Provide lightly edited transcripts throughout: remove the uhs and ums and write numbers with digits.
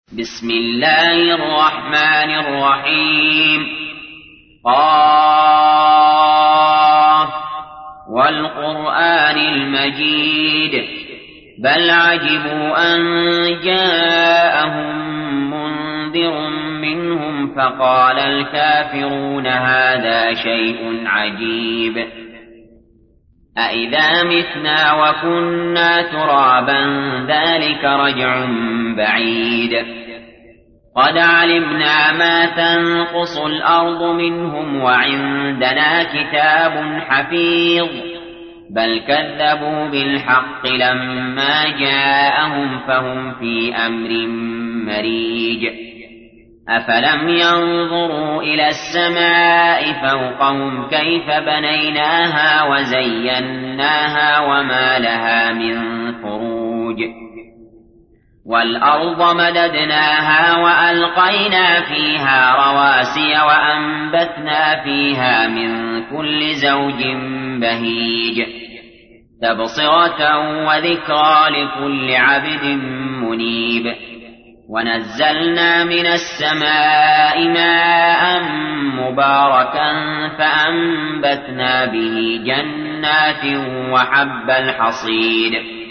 بسم الله الرحمن الرحيم. قاف والقرآن المجيد بل عجبوا أن جاءهم منذر منهم فقال الكافرون هذا شيء عجيب أإذا متنا وكنا ترابا ذلك رجع بعيد قد علمنا ما تنقص الأرض منهم وعندنا كتاب حفيظ بل كذبوا بالحق لما جاءهم فهم في أمر مريج أفلم ينظروا إلى السماء فوقهم كيف بنيناها وزيناها وما لها من فروج والأرض مددناها وألقينا فيها رواسي وأنبتنا فيها من كل زوج بهيج تبصرة وذكرى لكل عبد منيب ونزلنا من السماء ماء مباركا فأنبتنا به جنات وحب الحصيد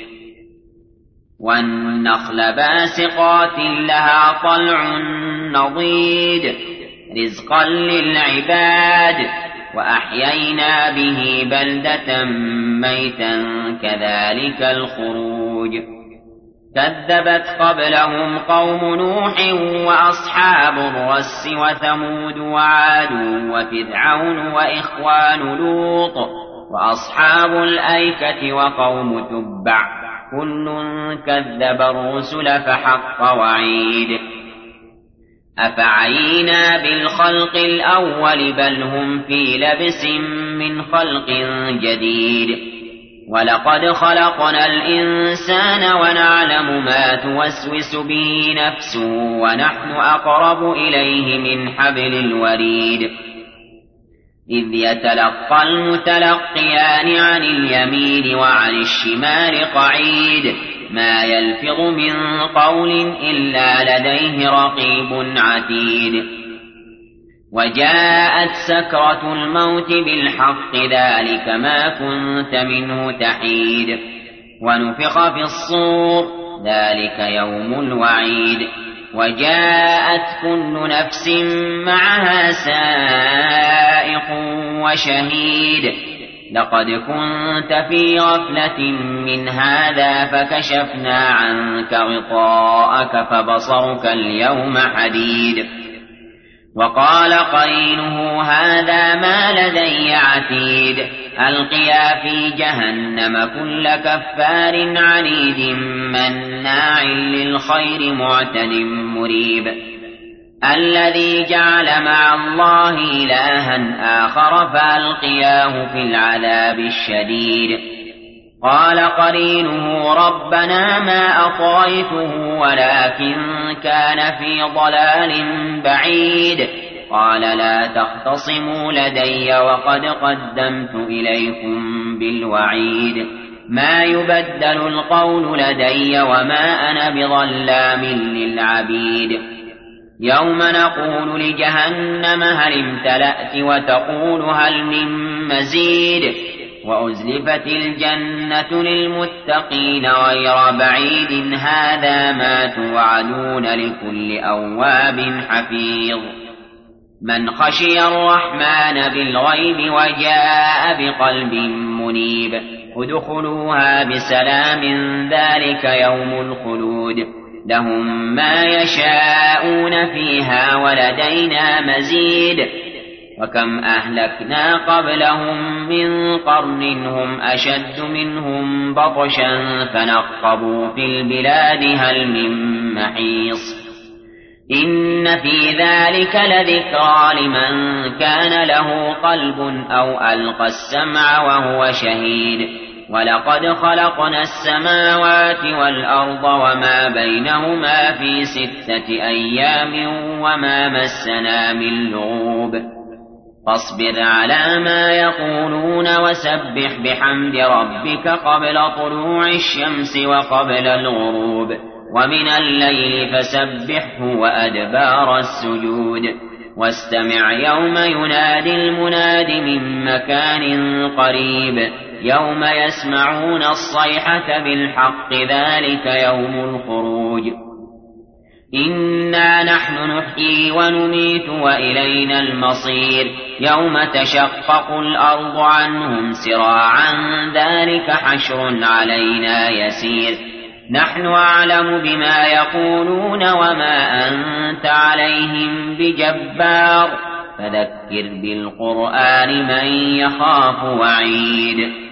والنخل باسقات لها طلع نضيد رزقا للعباد وأحيينا به بلدة ميتا كذلك الخروج كذبت قبلهم قوم نوح وأصحاب الرس وثمود وعاد وفرعون وإخوان لوط وأصحاب الأيكة وقوم تبع كل كذب الرسل فحق وعيد أفعينا بالخلق الأول بل هم في لبس من خلق جديد ولقد خلقنا الإنسان ونعلم ما توسوس به نفسه ونحن أقرب إليه من حبل الوريد إذ يتلقى المتلقيان عن اليمين وعن الشمال قعيد ما يلفظ من قول إلا لديه رقيب عتيد وجاءت سكرة الموت بالحق ذلك ما كنت منه تحيد ونفخ في الصور ذلك يوم الوعيد وجاءت كل نفس معها سائق وشهيد لقد كنت في غفلة من هذا فكشفنا عنك غطاءك فبصرك اليوم حديد وقال قرينه هذا ما لدي عتيد ألقيا في جهنم كل كفار عنيد مناع للخير معتد مريب الذي جعل مع الله إلها آخر فألقياه في العذاب الشديد قال قرينه ربنا ما أطغيته ولكن كان في ضلال بعيد قال لا تختصموا لدي وقد قدمت إليكم بالوعيد ما يبدل القول لدي وما أنا بظلام للعبيد يوم نقول لجهنم هل امتلأت وتقول هل من مزيد وأزلفت الجنة للمتقين غير بعيد هذا ما توعدون لكل أواب حفيظ من خشي الرحمن بالغيب وجاء بقلب منيب ادخلوها بسلام ذلك يوم الخلود لهم ما يشاءون فيها ولدينا مزيد وكم أهلكنا قبلهم من قرن هم أشد منهم بطشا فنقبوا في البلاد هل من محيص إن في ذلك لذكرى لمن كان له قلب أو ألقى السمع وهو شهيد ولقد خلقنا السماوات والأرض وما بينهما في 6 أيام وما مسنا من لغوب فاصبر على ما يقولون وسبح بحمد ربك قبل طلوع الشمس وقبل الغروب ومن الليل فسبحه وأدبار السجود واستمع يوم ينادي المناد من مكان قريب يوم يسمعون الصيحة بالحق ذلك يوم الخروج إنا نحن نحيي ونميت وإلينا المصير يوم تشقق الأرض عنهم سراعا ذلك حشر علينا يسير نحن أعلم بما يقولون وما أنت عليهم بجبار فذكر بالقرآن من يخاف وعيد